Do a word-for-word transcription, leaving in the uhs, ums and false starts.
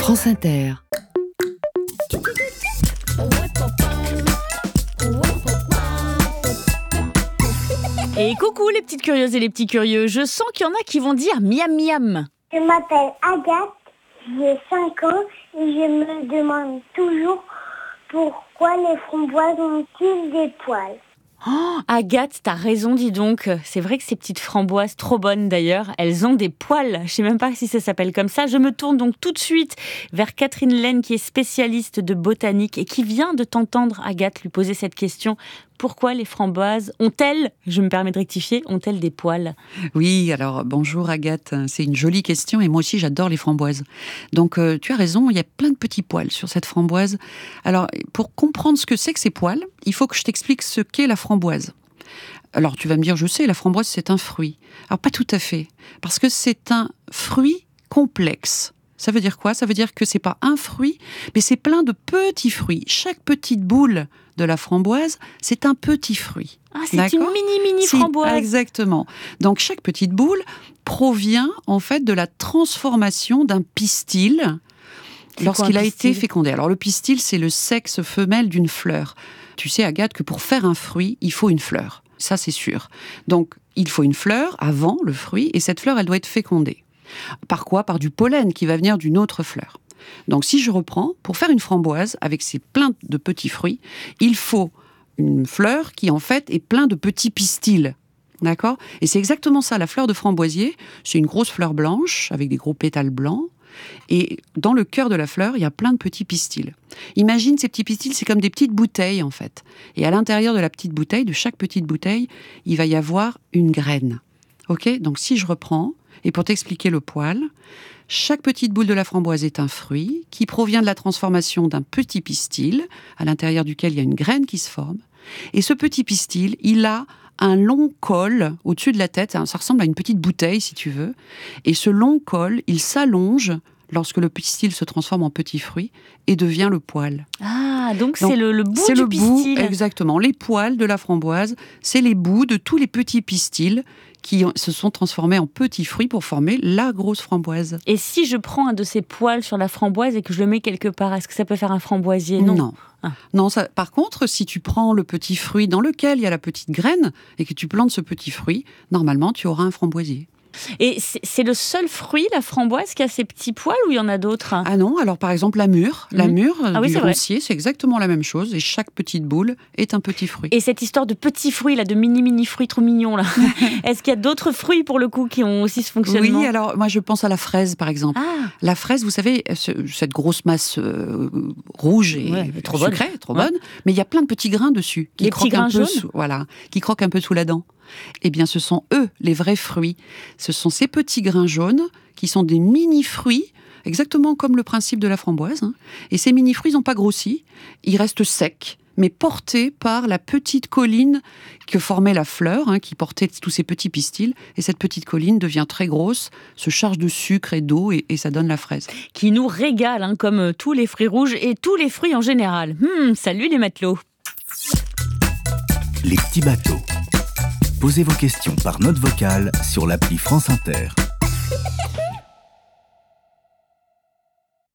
France Inter. Et coucou les petites curieuses et les petits curieux, je sens qu'il y en a qui vont dire miam miam. Je m'appelle Agathe, j'ai cinq ans et je me demande toujours pourquoi les framboises ont-ils des poils. Oh, Agathe, t'as raison, dis donc. C'est vrai que ces petites framboises, trop bonnes d'ailleurs, elles ont des poils. Je sais même pas si ça s'appelle comme ça. Je me tourne donc tout de suite vers Catherine Laine, qui est spécialiste de botanique et qui vient de t'entendre, Agathe, lui poser cette question. Pourquoi les framboises ont-elles, je me permets de rectifier, ont-elles des poils ? Oui, alors bonjour Agathe, c'est une jolie question et moi aussi j'adore les framboises. Donc euh, tu as raison, il y a plein de petits poils sur cette framboise. Alors pour comprendre ce que c'est que ces poils, il faut que je t'explique ce qu'est la framboise. Alors tu vas me dire, je sais, la framboise c'est un fruit. Alors pas tout à fait, parce que c'est un fruit complexe. Ça veut dire quoi ? Ça veut dire que c'est pas un fruit, mais c'est plein de petits fruits. Chaque petite boule de la framboise, c'est un petit fruit. Ah, c'est D'accord une mini-mini framboise. Si, exactement. Donc chaque petite boule provient en fait de la transformation d'un pistil c'est lorsqu'il a été fécondé. Alors le pistil, c'est le sexe femelle d'une fleur. Tu sais, Agathe, que pour faire un fruit, il faut une fleur. Ça, c'est sûr. Donc il faut une fleur avant le fruit, et cette fleur, elle doit être fécondée. Par quoi ? Par du pollen qui va venir d'une autre fleur. Donc si je reprends, pour faire une framboise avec ses plein de petits fruits, il faut une fleur qui en fait est plein de petits pistils. D'accord ? Et c'est exactement ça, la fleur de framboisier, c'est une grosse fleur blanche avec des gros pétales blancs. Et dans le cœur de la fleur, il y a plein de petits pistils. Imagine ces petits pistils, c'est comme des petites bouteilles en fait. Et à l'intérieur de la petite bouteille, de chaque petite bouteille, il va y avoir une graine. Ok ? Donc si je reprends, et pour t'expliquer le poil, chaque petite boule de la framboise est un fruit qui provient de la transformation d'un petit pistil, à l'intérieur duquel il y a une graine qui se forme. Et ce petit pistil, il a un long col au-dessus de la tête, ça ressemble à une petite bouteille si tu veux. Et ce long col, il s'allonge lorsque le pistil se transforme en petit fruit et devient le poil. Ah, donc, donc c'est le, le bout c'est du le pistil. Bout, exactement. Les poils de la framboise, c'est les bouts de tous les petits pistils qui se sont transformés en petits fruits pour former la grosse framboise. Et si je prends un de ces poils sur la framboise et que je le mets quelque part, est-ce que ça peut faire un framboisier ? Non. Non. Ah. Non, ça, par contre, si tu prends le petit fruit dans lequel il y a la petite graine et que tu plantes ce petit fruit, normalement, tu auras un framboisier. Et c'est, c'est le seul fruit, la framboise, qui a ces petits poils ou il y en a d'autres ? Ah non, alors par exemple la mûre, mmh. la mûre ah oui, du c'est roncier, c'est exactement la même chose et chaque petite boule est un petit fruit. Et cette histoire de petits fruits, là, de mini-mini fruits trop mignons, là, est-ce qu'il y a d'autres fruits pour le coup qui ont aussi ce fonctionnement ? Oui, alors moi je pense à la fraise par exemple. Ah. La fraise, vous savez, ce, cette grosse masse euh, rouge et ouais, trop sucrée, bonne. trop ouais. bonne, mais il y a plein de petits grains dessus qui Les croquent petits grains un peu, jaunes sous, voilà, qui croquent un peu sous la dent. Eh bien, ce sont eux, les vrais fruits. Ce sont ces petits grains jaunes qui sont des mini-fruits, exactement comme le principe de la framboise. Hein. Et ces mini-fruits n'ont pas grossi, ils restent secs, mais portés par la petite colline que formait la fleur, hein, qui portait tous ces petits pistils. Et cette petite colline devient très grosse, se charge de sucre et d'eau, et, et ça donne la fraise. Qui nous régale, hein, comme tous les fruits rouges et tous les fruits en général. Hum, salut les matelots. Les petits bateaux. Posez vos questions par note vocale sur l'appli France Inter.